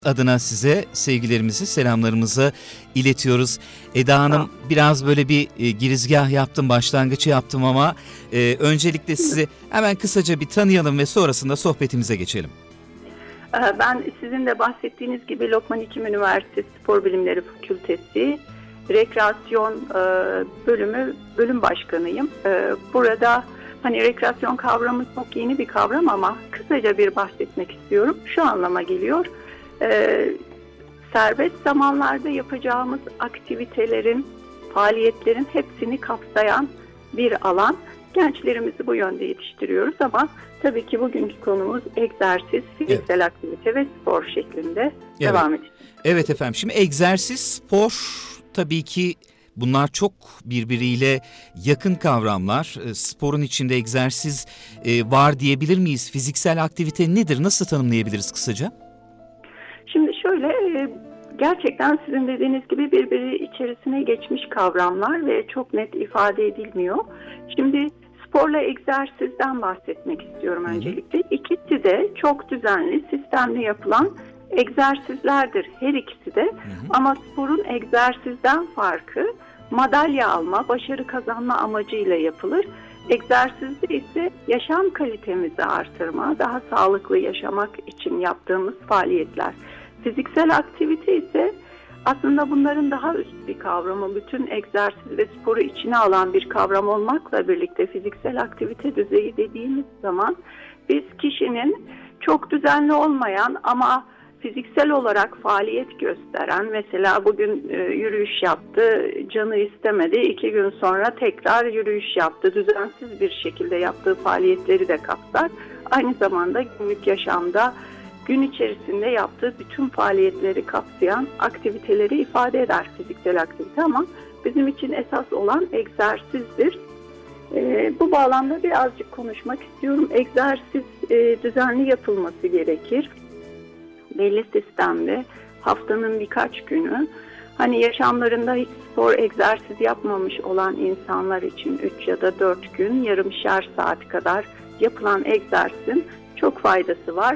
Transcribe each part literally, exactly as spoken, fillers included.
adına size sevgilerimizi, selamlarımızı iletiyoruz. Eda Hanım, biraz böyle bir e, girizgah yaptım, başlangıcı yaptım ama e, öncelikle sizi hemen kısaca bir tanıyalım ve sonrasında sohbetimize geçelim. Ben sizin de bahsettiğiniz gibi Lokman Hekim Üniversitesi Spor Bilimleri Fakültesi Rekreasyon bölümü bölüm başkanıyım. Burada hani rekreasyon kavramı çok yeni bir kavram ama kısaca bir bahsetmek istiyorum. Şu anlama geliyor. Serbest zamanlarda yapacağımız aktivitelerin, faaliyetlerin hepsini kapsayan bir alan. Gençlerimizi bu yönde yetiştiriyoruz ama tabii ki bugünkü konumuz egzersiz, fiziksel evet. aktivite ve spor şeklinde evet. devam edeceğiz. Evet efendim. Şimdi egzersiz, spor tabii ki bunlar çok birbiriyle yakın kavramlar. Sporun içinde egzersiz var diyebilir miyiz? Fiziksel aktivite nedir? Nasıl tanımlayabiliriz kısaca? Şimdi şöyle, gerçekten sizin dediğiniz gibi birbiri içerisine geçmiş kavramlar ve çok net ifade edilmiyor. Şimdi sporla egzersizden bahsetmek istiyorum öncelikle. Hı hı. İkisi de çok düzenli, sistemli yapılan egzersizlerdir her ikisi de. Hı hı. Ama sporun egzersizden farkı madalya alma, başarı kazanma amacıyla yapılır. Egzersizde ise yaşam kalitemizi artırma, daha sağlıklı yaşamak için yaptığımız faaliyetler. Fiziksel aktivite ise aslında bunların daha üst bir kavramı, bütün egzersiz ve sporu içine alan bir kavram olmakla birlikte fiziksel aktivite düzeyi dediğimiz zaman biz kişinin çok düzenli olmayan ama fiziksel olarak faaliyet gösteren, mesela bugün e, yürüyüş yaptı, canı istemedi, iki gün sonra tekrar yürüyüş yaptı, düzensiz bir şekilde yaptığı faaliyetleri de kapsar. Aynı zamanda günlük yaşamda gün içerisinde yaptığı bütün faaliyetleri kapsayan aktiviteleri ifade eder fiziksel aktivite ama bizim için esas olan egzersizdir. E, bu bağlamda birazcık konuşmak istiyorum. Egzersiz e, düzenli yapılması gerekir. Belli sistemde haftanın birkaç günü, hani yaşamlarında hiç spor egzersiz yapmamış olan insanlar için üç ya da dört gün yarımşar saat kadar yapılan egzersizin çok faydası var.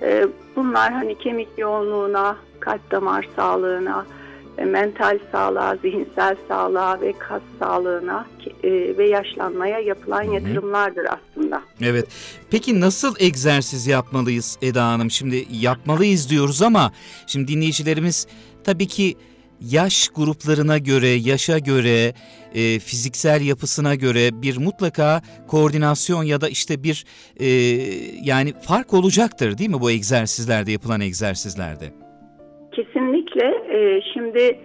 Bunlar hani kemik yoğunluğuna, kalp damar sağlığına, mental sağlığa, zihinsel sağlığa ve kas sağlığına ve yaşlanmaya yapılan yatırımlardır aslında. Evet. Peki nasıl egzersiz yapmalıyız Eda Hanım? Şimdi yapmalıyız diyoruz ama şimdi dinleyicilerimiz tabii ki yaş gruplarına göre, yaşa göre, e, fiziksel yapısına göre bir mutlaka koordinasyon ya da işte bir e, yani fark olacaktır değil mi bu egzersizlerde, yapılan egzersizlerde? Kesinlikle. E, şimdi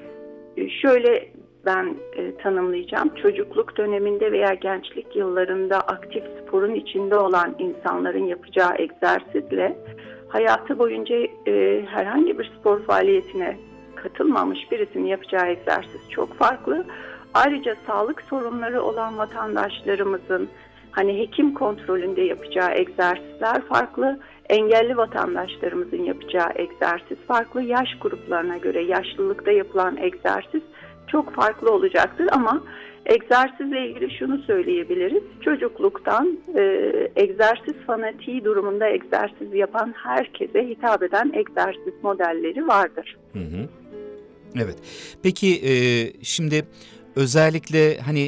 şöyle ben e, tanımlayacağım. Çocukluk döneminde veya gençlik yıllarında aktif sporun içinde olan insanların yapacağı egzersizle hayatı boyunca e, herhangi bir spor faaliyetine katılmamış birisinin yapacağı egzersiz çok farklı. Ayrıca sağlık sorunları olan vatandaşlarımızın hani hekim kontrolünde yapacağı egzersizler farklı. Engelli vatandaşlarımızın yapacağı egzersiz farklı. Yaş gruplarına göre yaşlılıkta yapılan egzersiz çok farklı olacaktır ama egzersizle ilgili şunu söyleyebiliriz. Çocukluktan e, egzersiz fanatiği durumunda egzersiz yapan herkese hitap eden egzersiz modelleri vardır. Hı hı. Evet. Peki e, şimdi özellikle hani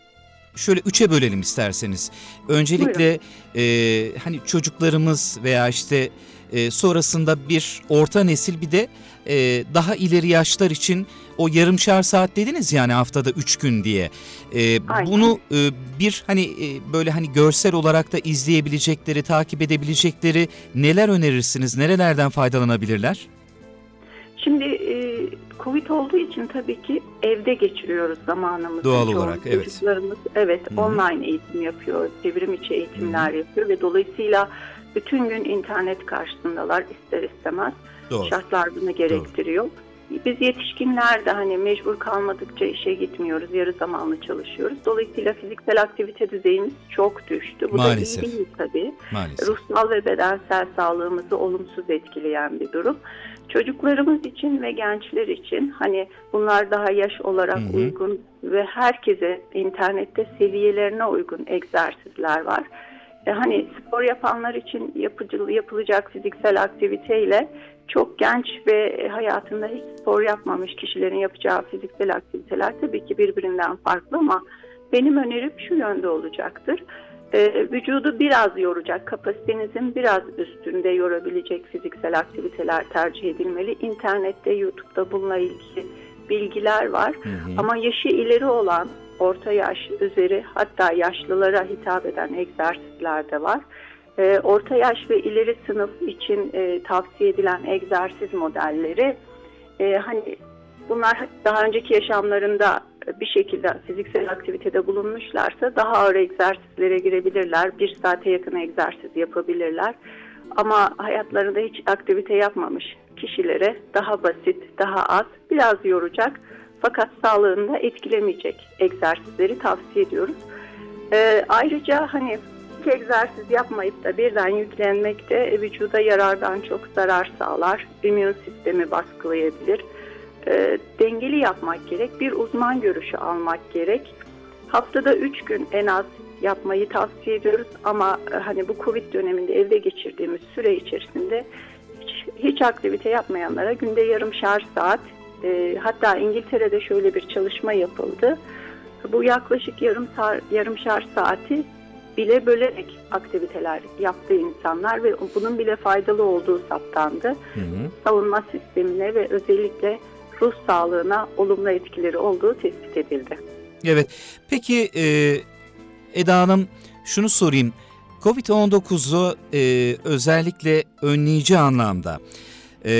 şöyle üçe bölelim isterseniz. Öncelikle e, hani çocuklarımız veya işte e, sonrasında bir orta nesil, bir de e, daha ileri yaşlar için o yarımşar saat dediniz yani haftada üç gün diye. E, bunu e, bir hani e, böyle hani görsel olarak da izleyebilecekleri, takip edebilecekleri neler önerirsiniz? Nerelerden faydalanabilirler? Şimdi e, Covid olduğu için tabii ki evde geçiriyoruz zamanımızı. Doğal olarak evet. Çocuklarımız evet Hı-hı. online eğitim yapıyor, çevrim içi eğitimler Hı-hı. yapıyor ve dolayısıyla bütün gün internet karşısındalar ister istemez. Doğru. Şartlar bunu gerektiriyor. Doğru. Biz yetişkinler de hani mecbur kalmadıkça işe gitmiyoruz, yarı zamanlı çalışıyoruz. Dolayısıyla fiziksel aktivite düzeyimiz çok düştü. Bu Maalesef. da iyi değil tabii. Maalesef. Ruhsal ve bedensel sağlığımızı olumsuz etkileyen bir durum. Çocuklarımız için ve gençler için hani bunlar daha yaş olarak Hı-hı. uygun ve herkese internette seviyelerine uygun egzersizler var. E hani spor yapanlar için yapıcı, yapılacak fiziksel aktiviteyle çok genç ve hayatında hiç spor yapmamış kişilerin yapacağı fiziksel aktiviteler tabii ki birbirinden farklı ama benim önerim şu yönde olacaktır. Ee, vücudu biraz yoracak, kapasitenizin biraz üstünde yorabilecek fiziksel aktiviteler tercih edilmeli. İnternette, YouTube'da bununla ilgili bilgiler var. Hı hı. Ama yaşı ileri olan, orta yaş üzeri, hatta yaşlılara hitap eden egzersizler de var. Ee, orta yaş ve ileri sınıf için e, tavsiye edilen egzersiz modelleri, e, hani bunlar daha önceki yaşamlarında bir şekilde fiziksel aktivitede bulunmuşlarsa daha ağır egzersizlere girebilirler. Bir saate yakın egzersiz yapabilirler. Ama hayatlarında hiç aktivite yapmamış kişilere daha basit, daha az, biraz yoracak fakat sağlığını da etkilemeyecek egzersizleri tavsiye ediyoruz. Ee, ayrıca hani iki egzersiz yapmayıp da birden yüklenmek de vücuda yarardan çok zarar sağlar. İmmün sistemi baskılayabilir. E, dengeli yapmak gerek. Bir uzman görüşü almak gerek. Haftada üç gün en az yapmayı tavsiye ediyoruz ama e, hani bu Covid döneminde evde geçirdiğimiz süre içerisinde hiç, hiç aktivite yapmayanlara günde yarımşar saat, e, hatta İngiltere'de şöyle bir çalışma yapıldı. Bu yaklaşık yarım yarımşar saati bile bölerek aktiviteler yaptığı insanlar ve bunun bile faydalı olduğu saptandı. Hı hı. Savunma sistemine ve özellikle ruh sağlığına olumlu etkileri olduğu tespit edildi. Evet. Peki e, Eda Hanım, şunu sorayım. kovid on dokuzu e, özellikle önleyici anlamda e,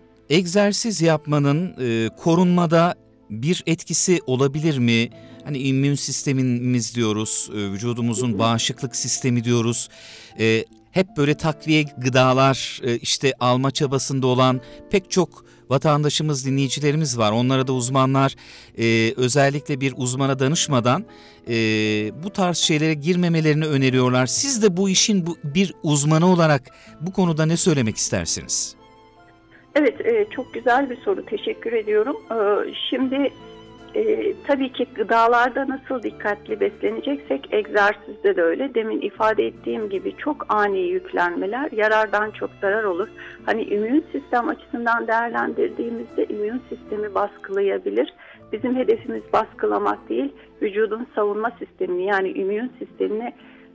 egzersiz yapmanın e, korunmada bir etkisi olabilir mi? Hani immün sistemimiz diyoruz, e, vücudumuzun bağışıklık sistemi diyoruz. E, hep böyle takviye gıdalar e, işte alma çabasında olan pek çok vatandaşımız, dinleyicilerimiz var. Onlara da uzmanlar e, özellikle bir uzmana danışmadan e, bu tarz şeylere girmemelerini öneriyorlar. Siz de bu işin bu, bir uzmanı olarak bu konuda ne söylemek istersiniz? Evet, e, çok güzel bir soru. Teşekkür ediyorum. E, şimdi e, tabii ki gıdalarda nasıl dikkatli besleneceksek egzersizde de öyle. Demin ifade ettiğim gibi çok ani yüklenmeler yarardan çok zarar olur. Hani immün sistem açısından değerlendirdiğimizde immün sistemi baskılayabilir. Bizim hedefimiz baskılamak değil, vücudun savunma sistemini yani immün sistemini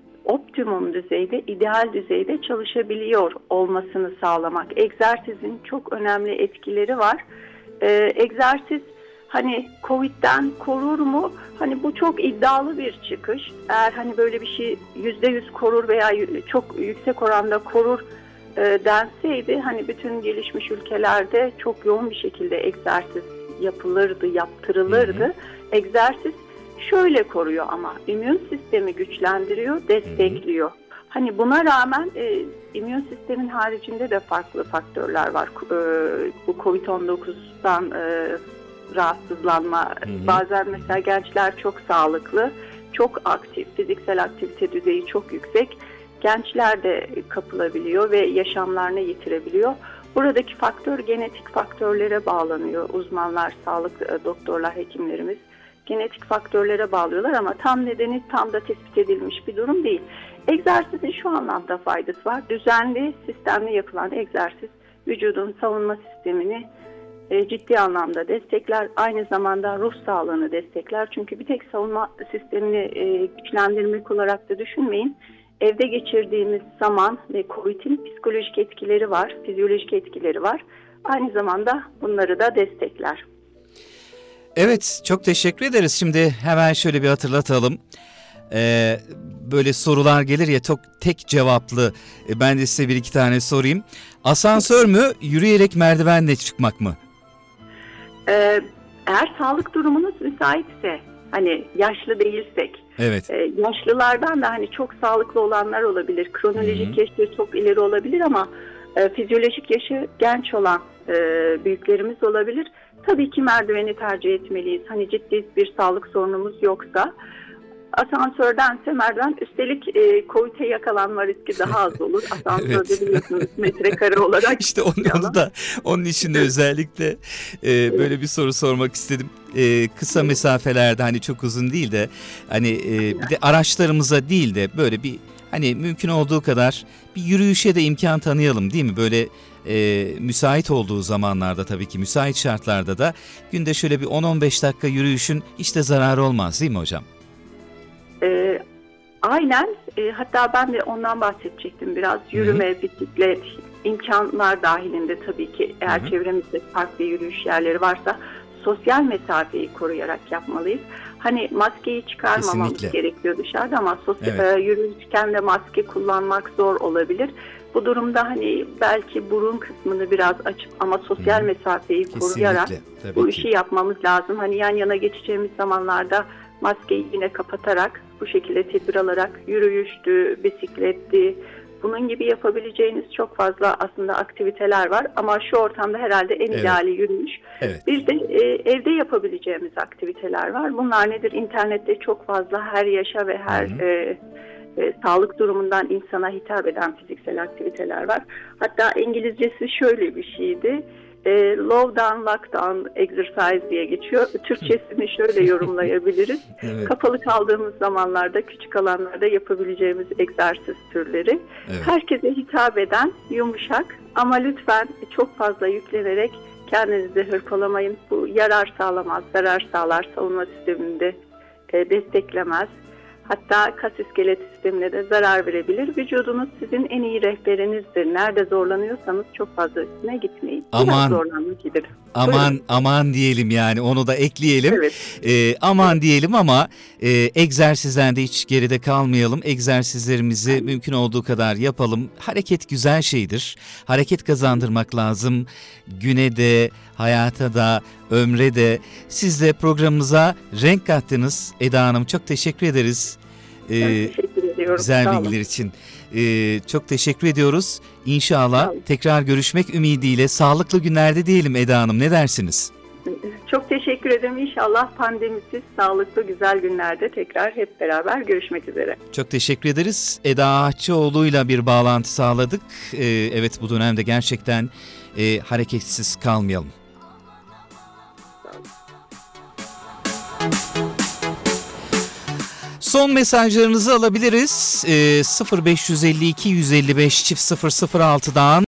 optimum düzeyde, ideal düzeyde çalışabiliyor olmasını sağlamak. Egzersizin çok önemli etkileri var. Ee, egzersiz hani Covid'den korur mu? Hani bu çok iddialı bir çıkış. Eğer hani böyle bir şey yüzde yüz korur veya çok yüksek oranda korur e, denseydi hani bütün gelişmiş ülkelerde çok yoğun bir şekilde egzersiz yapılırdı, yaptırılırdı. Hı hı. Egzersiz şöyle koruyor ama immün sistemi güçlendiriyor, destekliyor. Hı hı. Hani buna rağmen e, immün sistemin haricinde de farklı faktörler var. E, bu kovid on dokuzdan e, rahatsızlanma. Hı hı. Bazen mesela gençler çok sağlıklı, çok aktif, fiziksel aktivite düzeyi çok yüksek. Gençler de kapılabiliyor ve yaşamlarını yitirebiliyor. Buradaki faktör genetik faktörlere bağlanıyor. Uzmanlar, sağlık doktorlar, hekimlerimiz genetik faktörlere bağlıyorlar ama tam nedeni tam da tespit edilmiş bir durum değil. Egzersizin şu anlamda faydası var. Düzenli, sistemli yapılan egzersiz vücudun savunma sistemini e, ciddi anlamda destekler. Aynı zamanda ruh sağlığını destekler. Çünkü bir tek savunma sistemini e, güçlendirmek olarak da düşünmeyin. Evde geçirdiğimiz zaman ve Covid'in psikolojik etkileri var, fizyolojik etkileri var. Aynı zamanda bunları da destekler. Evet, çok teşekkür ederiz. Şimdi hemen şöyle bir hatırlatalım. Ee, böyle sorular gelir ya çok tek cevaplı. Ee, ben de size bir iki tane sorayım. Asansör mü, yürüyerek merdivenle çıkmak mı? Ee, eğer sağlık durumunuz müsaitse, hani yaşlı değilsek, evet. e, yaşlılardan da hani çok sağlıklı olanlar olabilir. Kronolojik yaşı çok ileri olabilir ama e, fizyolojik yaşı genç olan e, büyüklerimiz olabilir. Tabii ki merdiveni tercih etmeliyiz. Hani ciddi bir sağlık sorunumuz yoksa. Asansördense merdiven, üstelik e, Covid'e yakalanma riski daha az olur. Asansörde evet. Biliyorsunuz metrekare olarak. İşte onu, onu da onun için de özellikle e, böyle bir soru sormak istedim. E, kısa mesafelerde hani çok uzun değil de hani e, bir de araçlarımıza değil de böyle bir hani mümkün olduğu kadar bir yürüyüşe de imkan tanıyalım değil mi? Böyle e, müsait olduğu zamanlarda, tabii ki müsait şartlarda da günde şöyle bir on on beş dakika yürüyüşün hiç de zararı olmaz değil mi hocam? E, aynen. E, hatta ben de ondan bahsedecektim biraz. Yürüme, Hı-hı. bisiklet, imkanlar dahilinde tabii ki eğer Hı-hı. çevremizde farklı yürüyüş yerleri varsa sosyal mesafeyi koruyarak yapmalıyız. Hani maskeyi çıkarmamamız Kesinlikle. gerekiyor dışarıda ama sosyal, evet. e, yürürken de maske kullanmak zor olabilir. Bu durumda hani belki burun kısmını biraz açıp ama sosyal Hı. mesafeyi Kesinlikle. koruyarak Tabii bu ki. işi yapmamız lazım. Hani yan yana geçeceğimiz zamanlarda maskeyi yine kapatarak bu şekilde tedbir alarak yürüyüştü, bisikletti, bunun gibi yapabileceğiniz çok fazla aslında aktiviteler var ama şu ortamda herhalde en evet. ideali yürüyüş. Evet. Bir de e, evde yapabileceğimiz aktiviteler var. Bunlar nedir? İnternette çok fazla her yaşa ve her e, e, sağlık durumundan insana hitap eden fiziksel aktiviteler var. Hatta İngilizcesi şöyle bir şeydi. E, low down, lockdown exercise diye geçiyor. Türkçesini şöyle yorumlayabiliriz. Evet. Kapalı kaldığımız zamanlarda, küçük alanlarda yapabileceğimiz egzersiz türleri. Evet. Herkese hitap eden, yumuşak ama lütfen çok fazla yüklenerek kendinizi hırpalamayın. Bu yarar sağlamaz, zarar sağlar, savunma sisteminde e, desteklemez. Hatta kas iskelet sistemine de zarar verebilir. Vücudunuz sizin en iyi rehberinizdir. Nerede zorlanıyorsanız çok fazla üstüne gitmeyin. Aman, zorlanmak iyidir. Aman, Buyurun. aman diyelim yani onu da ekleyelim. Evet. Ee, aman evet. diyelim ama e, egzersizden de hiç geride kalmayalım. Egzersizlerimizi evet. mümkün olduğu kadar yapalım. Hareket güzel şeydir. Hareket kazandırmak lazım. Güne de, hayata da, ömre de. Siz de programımıza renk kattınız Eda Hanım. Çok teşekkür ederiz. Ee, teşekkür ediyorum. Güzel bilgiler için. Ee, çok teşekkür ediyoruz. İnşallah tekrar görüşmek ümidiyle sağlıklı günlerde diyelim Eda Hanım. Ne dersiniz? Çok teşekkür ederim. İnşallah pandemisiz, sağlıklı, güzel günlerde tekrar hep beraber görüşmek üzere. Çok teşekkür ederiz. Eda Ahçıoğlu'yla bir bağlantı sağladık. Ee, evet bu dönemde gerçekten e, hareketsiz kalmayalım. Son mesajlarınızı alabiliriz. E, sıfır beş yüz elli iki yüz elli beş çift sıfır sıfır altıdan